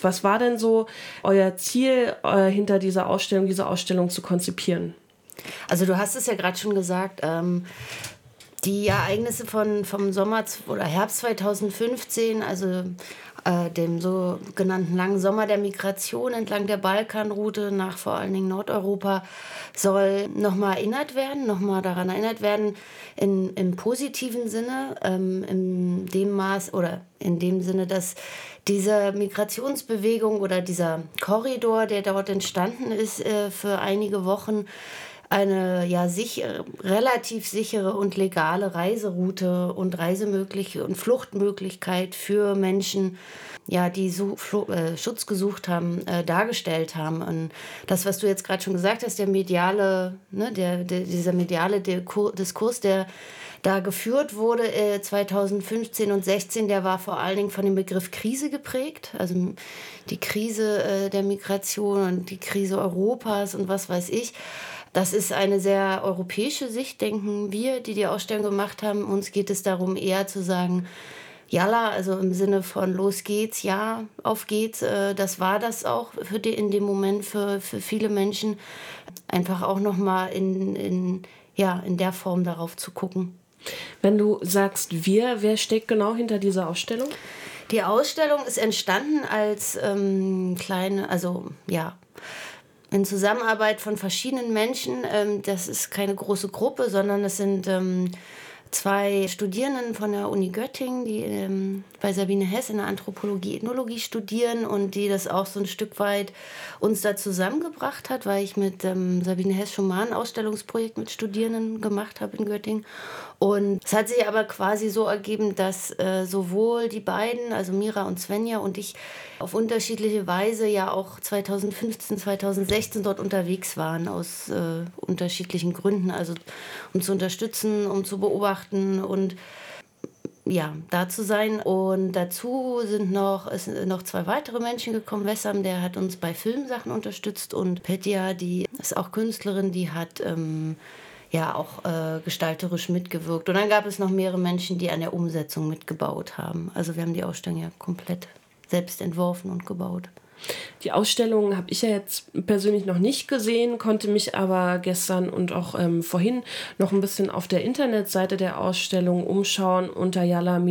Was war denn so euer Ziel hinter dieser Ausstellung, diese Ausstellung zu konzipieren? Also du hast es ja gerade schon gesagt, die Ereignisse vom Sommer oder Herbst 2015, also dem sogenannten langen Sommer der Migration entlang der Balkanroute nach vor allen Dingen Nordeuropa, soll nochmal erinnert werden, nochmal daran erinnert werden, im positiven Sinne, in dem Maß oder in dem Sinne, dass diese Migrationsbewegung oder dieser Korridor, der dort entstanden ist, für einige Wochen, eine relativ sichere und legale Reiseroute und und Fluchtmöglichkeit für Menschen, die Schutz gesucht haben, dargestellt haben. Und das, was du jetzt gerade schon gesagt hast, dieser mediale Diskurs, der da geführt wurde 2015 und 16, der war vor allen Dingen von dem Begriff Krise geprägt. Also die Krise der Migration und die Krise Europas und was weiß ich. Das ist eine sehr europäische Sicht, denken wir, die Ausstellung gemacht haben. Uns geht es darum, eher zu sagen, Jalla, also im Sinne von los geht's, ja, auf geht's. Das war das auch in dem Moment für viele Menschen. Einfach auch nochmal in der Form darauf zu gucken. Wenn du sagst wer steckt genau hinter dieser Ausstellung? Die Ausstellung ist entstanden als in Zusammenarbeit von verschiedenen Menschen. Das ist keine große Gruppe, sondern es sind 2 Studierenden von der Uni Göttingen, die bei Sabine Hess in der Anthropologie, Ethnologie studieren und die das auch so ein Stück weit uns da zusammengebracht hat, weil ich mit Sabine Hess schon mal ein Ausstellungsprojekt mit Studierenden gemacht habe in Göttingen. Und es hat sich aber quasi so ergeben, dass sowohl die beiden, also Mira und Svenja und ich, auf unterschiedliche Weise ja auch 2015, 2016 dort unterwegs waren, aus unterschiedlichen Gründen. Also um zu unterstützen, um zu beobachten und da zu sein. Und dazu sind noch 2 weitere Menschen gekommen. Wessam, der hat uns bei Filmsachen unterstützt, und Petja, die ist auch Künstlerin, die hat auch gestalterisch mitgewirkt. Und dann gab es noch mehrere Menschen, die an der Umsetzung mitgebaut haben. Also wir haben die Ausstellung ja komplett selbst entworfen und gebaut. Die Ausstellung habe ich ja jetzt persönlich noch nicht gesehen, konnte mich aber gestern und auch vorhin noch ein bisschen auf der Internetseite der Ausstellung umschauen unter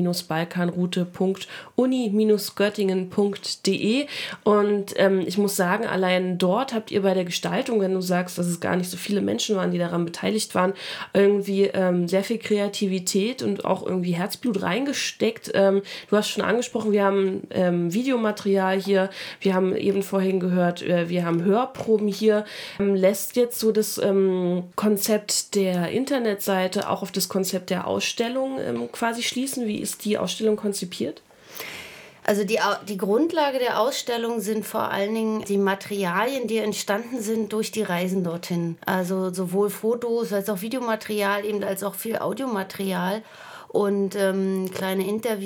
jalla-balkanroute.uni-göttingen.de. Und ich muss sagen, allein dort habt ihr bei der Gestaltung, wenn du sagst, dass es gar nicht so viele Menschen waren, die daran beteiligt waren, irgendwie sehr viel Kreativität und auch irgendwie Herzblut reingesteckt. Du hast schon angesprochen, wir haben Videomaterial hier, wir haben eben vorhin gehört, wir haben Hörproben hier. Lässt jetzt so das Konzept der Internetseite auch auf das Konzept der Ausstellung quasi schließen? Wie ist die Ausstellung konzipiert? Also die Grundlage der Ausstellung sind vor allen Dingen die Materialien, die entstanden sind durch die Reisen dorthin. Also sowohl Fotos als auch Videomaterial, eben als auch viel Audiomaterial. Und kleine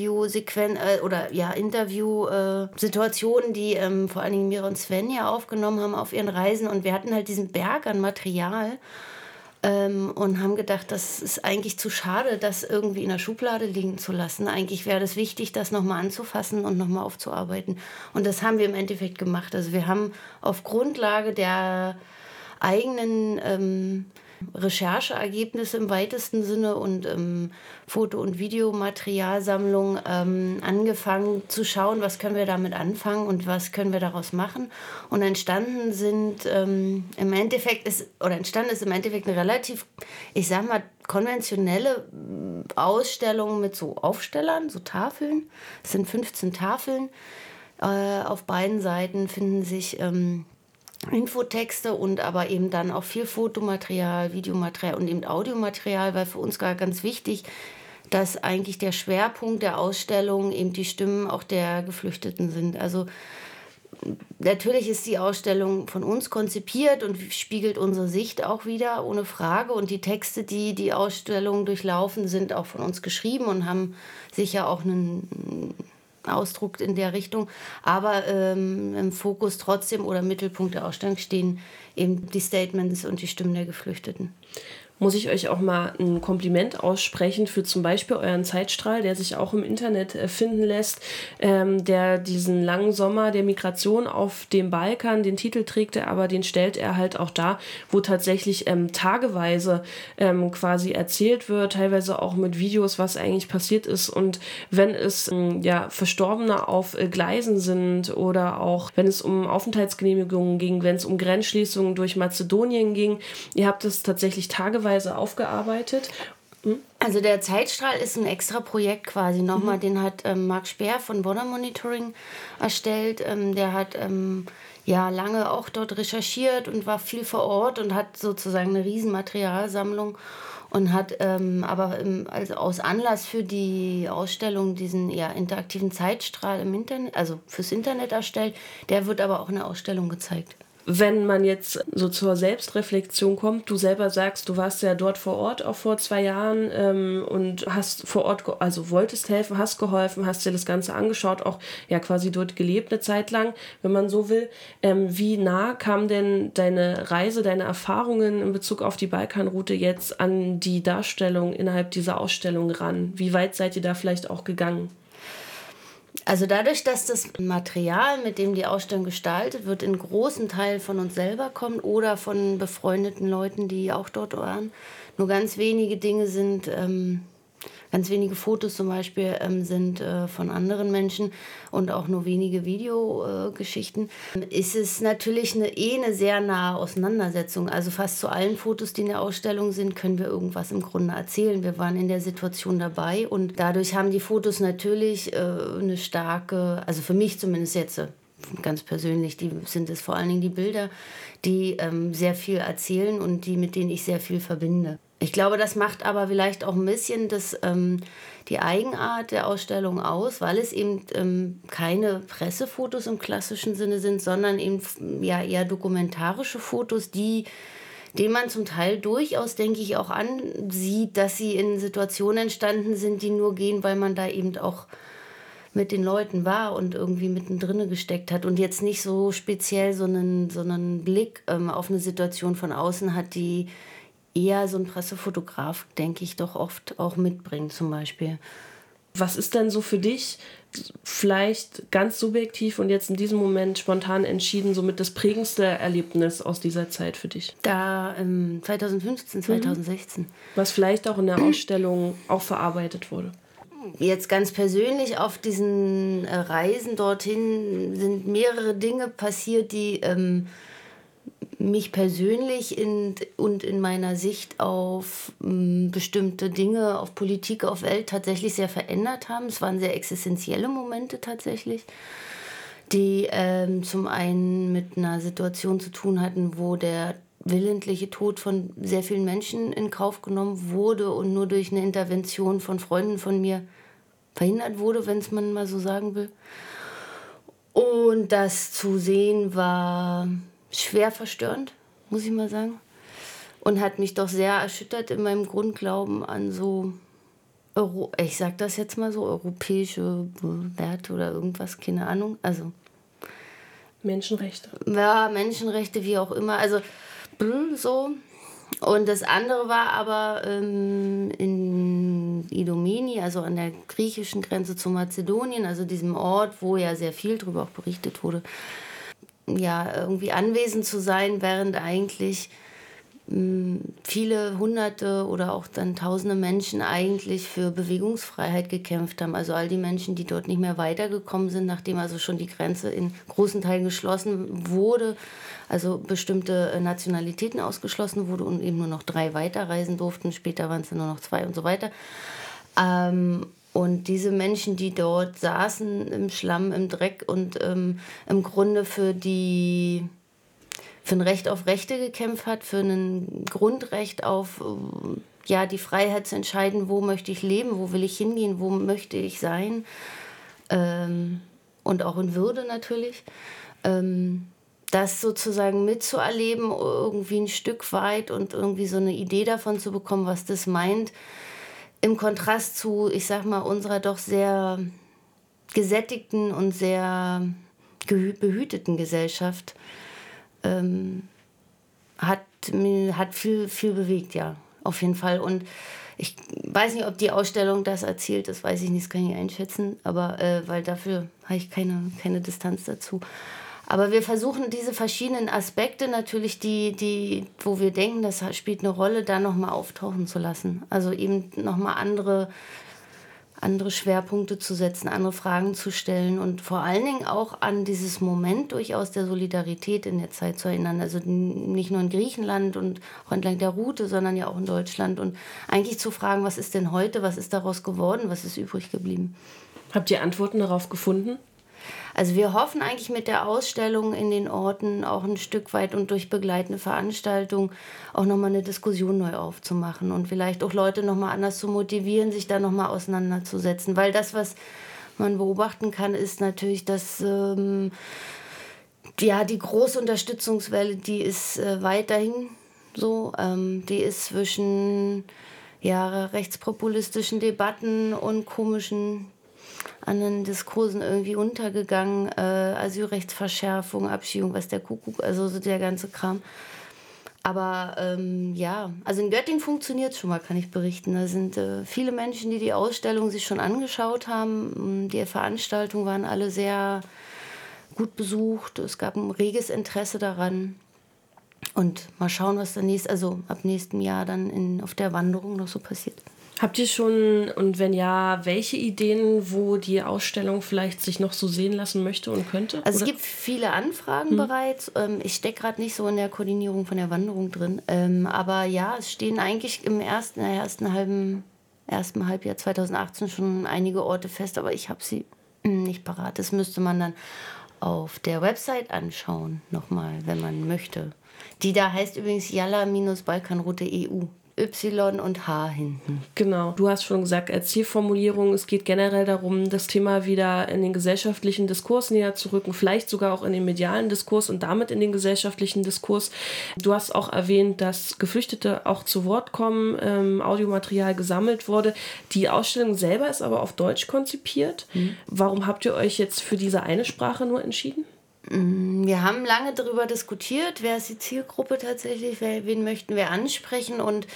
Interviewsituationen, die vor allen Dingen Mira und Svenja aufgenommen haben auf ihren Reisen. Und wir hatten halt diesen Berg an Material und haben gedacht, das ist eigentlich zu schade, das irgendwie in der Schublade liegen zu lassen. Eigentlich wäre das wichtig, das nochmal anzufassen und nochmal aufzuarbeiten. Und das haben wir im Endeffekt gemacht. Also wir haben auf Grundlage der eigenen Rechercheergebnisse im weitesten Sinne und Foto- und Videomaterialsammlung angefangen zu schauen, was können wir damit anfangen und was können wir daraus machen. Und entstanden ist im Endeffekt eine relativ, ich sag mal, konventionelle Ausstellung mit so Aufstellern, so Tafeln. Es sind 15 Tafeln. Auf beiden Seiten finden sich Infotexte und aber eben dann auch viel Fotomaterial, Videomaterial und eben Audiomaterial, weil für uns gar ganz wichtig, dass eigentlich der Schwerpunkt der Ausstellung eben die Stimmen auch der Geflüchteten sind. Also natürlich ist die Ausstellung von uns konzipiert und spiegelt unsere Sicht auch wieder, ohne Frage. Und die Texte, die die Ausstellung durchlaufen, sind auch von uns geschrieben und haben sicher auch einen Ausdruck in der Richtung, aber im Fokus trotzdem oder im Mittelpunkt der Ausstellung stehen eben die Statements und die Stimmen der Geflüchteten. muss ich euch auch mal ein Kompliment aussprechen für zum Beispiel euren Zeitstrahl, der sich auch im Internet finden lässt, der diesen langen Sommer der Migration auf dem Balkan, den Titel trägt er, aber den stellt er halt auch da, wo tatsächlich tageweise quasi erzählt wird, teilweise auch mit Videos, was eigentlich passiert ist, und wenn es Verstorbene auf Gleisen sind oder auch wenn es um Aufenthaltsgenehmigungen ging, wenn es um Grenzschließungen durch Mazedonien ging. Ihr habt es tatsächlich tageweise aufgearbeitet. Also der Zeitstrahl ist ein extra Projekt quasi nochmal, den hat Marc Speer von Border Monitoring erstellt. Der hat lange auch dort recherchiert und war viel vor Ort und hat sozusagen eine riesen Materialsammlung und hat also aus Anlass für die Ausstellung diesen interaktiven Zeitstrahl im Internet, also fürs Internet erstellt. Der wird aber auch in der Ausstellung gezeigt. Wenn man jetzt so zur Selbstreflexion kommt, du selber sagst, du warst ja dort vor Ort auch vor 2 Jahren und hast vor Ort, wolltest helfen, hast geholfen, hast dir das Ganze angeschaut, auch quasi dort gelebt eine Zeit lang, wenn man so will. Wie nah kam denn deine Reise, deine Erfahrungen in Bezug auf die Balkanroute jetzt an die Darstellung innerhalb dieser Ausstellung ran? Wie weit seid ihr da vielleicht auch gegangen? Also dadurch, dass das Material, mit dem die Ausstellung gestaltet wird, in großen Teil von uns selber kommt oder von befreundeten Leuten, die auch dort waren. Nur ganz wenige Dinge sind, ganz wenige Fotos zum Beispiel sind von anderen Menschen und auch nur wenige Videogeschichten, ist es natürlich eine sehr nahe Auseinandersetzung. Also fast zu allen Fotos, die in der Ausstellung sind, können wir irgendwas im Grunde erzählen. Wir waren in der Situation dabei und dadurch haben die Fotos natürlich eine starke, also für mich zumindest jetzt, ganz persönlich, sind es vor allen Dingen die Bilder, die sehr viel erzählen und mit denen ich sehr viel verbinde. Ich glaube, das macht aber vielleicht auch ein bisschen die Eigenart der Ausstellung aus, weil es eben keine Pressefotos im klassischen Sinne sind, sondern eben eher dokumentarische Fotos, denen man zum Teil durchaus, denke ich, auch ansieht, dass sie in Situationen entstanden sind, die nur gehen, weil man da eben auch mit den Leuten war und irgendwie mittendrin gesteckt hat und jetzt nicht so speziell so einen Blick auf eine Situation von außen hat, die eher so ein Pressefotograf, denke ich, doch oft auch mitbringt zum Beispiel. Was ist denn so für dich vielleicht ganz subjektiv und jetzt in diesem Moment spontan entschieden, somit das prägendste Erlebnis aus dieser Zeit für dich? 2015, 2016. Was vielleicht auch in der Ausstellung auch verarbeitet wurde. Jetzt ganz persönlich auf diesen Reisen dorthin sind mehrere Dinge passiert, die mich persönlich und in meiner Sicht auf bestimmte Dinge, auf Politik, auf Welt tatsächlich sehr verändert haben. Es waren sehr existenzielle Momente tatsächlich, die zum einen mit einer Situation zu tun hatten, wo der willentliche Tod von sehr vielen Menschen in Kauf genommen wurde und nur durch eine Intervention von Freunden von mir verhindert wurde, wenn es man mal so sagen will. Und das zu sehen war schwer verstörend, muss ich mal sagen. Und hat mich doch sehr erschüttert in meinem Grundglauben an so, ich sag das jetzt mal so, europäische Werte oder irgendwas, keine Ahnung. Also Menschenrechte. Ja, Menschenrechte, wie auch immer. Also so. Und das andere war aber in Idomeni, also an der griechischen Grenze zu Mazedonien, also diesem Ort, wo ja sehr viel darüber auch berichtet wurde, irgendwie anwesend zu sein, während eigentlich viele Hunderte oder auch dann Tausende Menschen eigentlich für Bewegungsfreiheit gekämpft haben. Also all die Menschen, die dort nicht mehr weitergekommen sind, nachdem also schon die Grenze in großen Teilen geschlossen wurde, also bestimmte Nationalitäten ausgeschlossen wurde und eben nur noch 3 weiterreisen durften. Später waren es dann nur noch 2 und so weiter. Und diese Menschen, die dort saßen im Schlamm, im Dreck und im Grunde für ein Recht auf Rechte gekämpft hat, für ein Grundrecht auf die Freiheit zu entscheiden, wo möchte ich leben, wo will ich hingehen, wo möchte ich sein, und auch in Würde natürlich. Das sozusagen mitzuerleben, irgendwie ein Stück weit und irgendwie so eine Idee davon zu bekommen, was das meint, im Kontrast zu, ich sag mal, unserer doch sehr gesättigten und sehr behüteten Gesellschaft, hat viel, viel bewegt, ja. auf jeden Fall. Und ich weiß nicht, ob die Ausstellung das erzählt, das weiß ich nicht, das kann ich nicht einschätzen, aber weil dafür habe ich keine Distanz dazu. Aber wir versuchen diese verschiedenen Aspekte natürlich, wo wir denken, das spielt eine Rolle, da nochmal auftauchen zu lassen. Also eben nochmal andere Schwerpunkte zu setzen, andere Fragen zu stellen und vor allen Dingen auch an dieses Moment durchaus der Solidarität in der Zeit zu erinnern. Also nicht nur in Griechenland und auch entlang der Route, sondern ja auch in Deutschland. Und eigentlich zu fragen, was ist denn heute, was ist daraus geworden, was ist übrig geblieben. Habt ihr Antworten darauf gefunden? Also wir hoffen eigentlich mit der Ausstellung in den Orten auch ein Stück weit und durch begleitende Veranstaltungen auch nochmal eine Diskussion neu aufzumachen und vielleicht auch Leute nochmal anders zu motivieren, sich da nochmal auseinanderzusetzen. Weil das, was man beobachten kann, ist natürlich, dass die große Unterstützungswelle, die ist weiterhin so. Die ist zwischen rechtspopulistischen Debatten und komischen anderen Diskursen irgendwie untergegangen, Asylrechtsverschärfung, Abschiebung, was der Kuckuck, also so der ganze Kram. Aber also in Göttingen funktioniert es schon mal, kann ich berichten. Da sind viele Menschen, die Ausstellung sich schon angeschaut haben. Die Veranstaltungen waren alle sehr gut besucht. Es gab ein reges Interesse daran. Und mal schauen, was ab nächstem Jahr dann auf der Wanderung noch so passiert. Habt ihr schon, und wenn ja, welche Ideen, wo die Ausstellung vielleicht sich noch so sehen lassen möchte und könnte? Also es gibt viele Anfragen bereits. Ich stecke gerade nicht so in der Koordinierung von der Wanderung drin. Aber ja, es stehen eigentlich im ersten Halbjahr 2018 schon einige Orte fest, aber ich habe sie nicht parat. Das müsste man dann auf der Website anschauen, nochmal, wenn man möchte. Die da heißt übrigens Yalla-Balkanroute.eu. Y und H hinten. Genau, du hast schon gesagt, als Zielformulierung, es geht generell darum, das Thema wieder in den gesellschaftlichen Diskurs näher zu rücken, vielleicht sogar auch in den medialen Diskurs und damit in den gesellschaftlichen Diskurs. Du hast auch erwähnt, dass Geflüchtete auch zu Wort kommen, Audiomaterial gesammelt wurde. Die Ausstellung selber ist aber auf Deutsch konzipiert. Warum habt ihr euch jetzt für diese eine Sprache nur entschieden? Wir haben lange darüber diskutiert, wer ist die Zielgruppe tatsächlich, wen möchten wir ansprechen und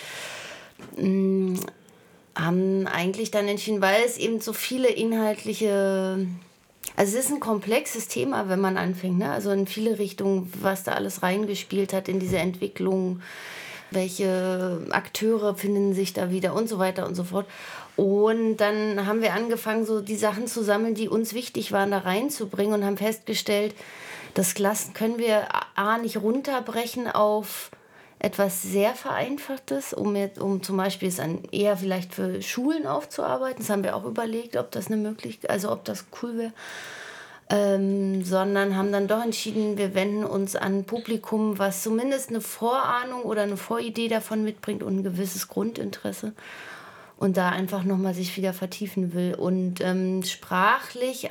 haben eigentlich dann entschieden, weil es eben so viele inhaltliche, also es ist ein komplexes Thema, wenn man anfängt, ne? Also in viele Richtungen, was da alles reingespielt hat in diese Entwicklung, welche Akteure finden sich da wieder und so weiter und so fort. Und dann haben wir angefangen, so die Sachen zu sammeln, die uns wichtig waren, da reinzubringen und haben festgestellt, das können wir nicht runterbrechen auf etwas sehr Vereinfachtes, um zum Beispiel es dann eher vielleicht für Schulen aufzuarbeiten. Das haben wir auch überlegt, ob das ob das cool wäre. Sondern haben dann doch entschieden, wir wenden uns an ein Publikum, was zumindest eine Vorahnung oder eine Voridee davon mitbringt und ein gewisses Grundinteresse. Und da einfach nochmal sich wieder vertiefen will. Und sprachlich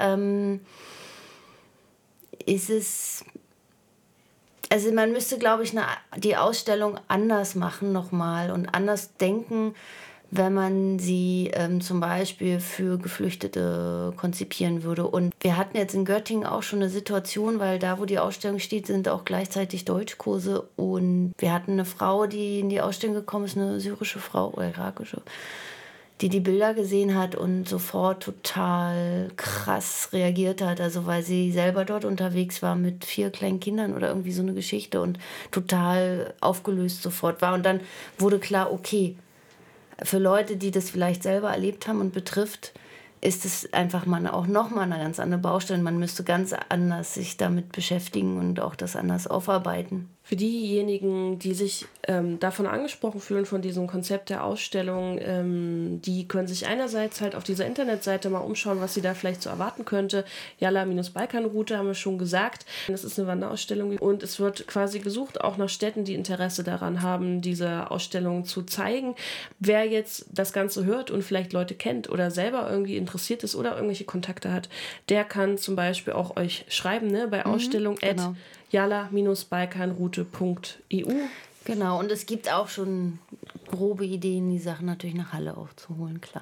ist es, also man müsste, glaube ich, die Ausstellung anders machen nochmal und anders denken, wenn man sie zum Beispiel für Geflüchtete konzipieren würde. Und wir hatten jetzt in Göttingen auch schon eine Situation, weil da, wo die Ausstellung steht, sind auch gleichzeitig Deutschkurse. Und wir hatten eine Frau, die in die Ausstellung gekommen ist, eine syrische Frau oder irakische, die Bilder gesehen hat und sofort total krass reagiert hat. Also weil sie selber dort unterwegs war mit 4 kleinen Kindern oder irgendwie so eine Geschichte und total aufgelöst sofort war. Und dann wurde klar, okay, für Leute, die das vielleicht selber erlebt haben und betrifft, ist es einfach auch nochmal eine ganz andere Baustelle. Man müsste ganz anders sich damit beschäftigen und auch das anders aufarbeiten. Für diejenigen, die sich davon angesprochen fühlen, von diesem Konzept der Ausstellung, die können sich einerseits halt auf dieser Internetseite mal umschauen, was sie da vielleicht so erwarten könnte. Yalla-Balkanroute haben wir schon gesagt. Das ist eine Wanderausstellung und es wird quasi gesucht, auch nach Städten, die Interesse daran haben, diese Ausstellung zu zeigen. Wer jetzt das Ganze hört und vielleicht Leute kennt oder selber irgendwie interessiert ist oder irgendwelche Kontakte hat, der kann zum Beispiel auch euch schreiben, ne, bei Ausstellung genau. Yalla-Balkanroute.eu. Genau, und es gibt auch schon grobe Ideen, die Sachen natürlich nach Halle auch zu holen, klar.